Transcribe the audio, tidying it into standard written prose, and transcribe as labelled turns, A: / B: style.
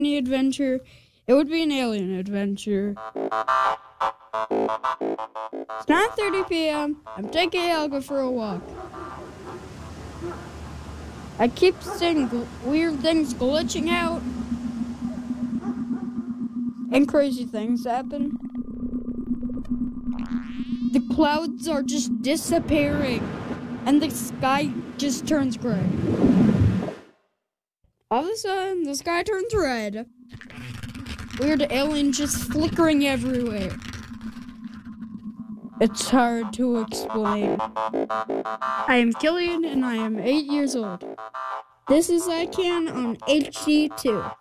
A: Any adventure, it would be an alien adventure. It's 9:30 p.m. I'm taking Helga for a walk. I keep seeing weird things glitching out. And crazy things happen. The clouds are just disappearing. And the sky just turns gray. All of a sudden, the sky turns red. Weird aliens just flickering everywhere. It's hard to explain. I am Killian and I am 8 years old. This is I Can on HD2.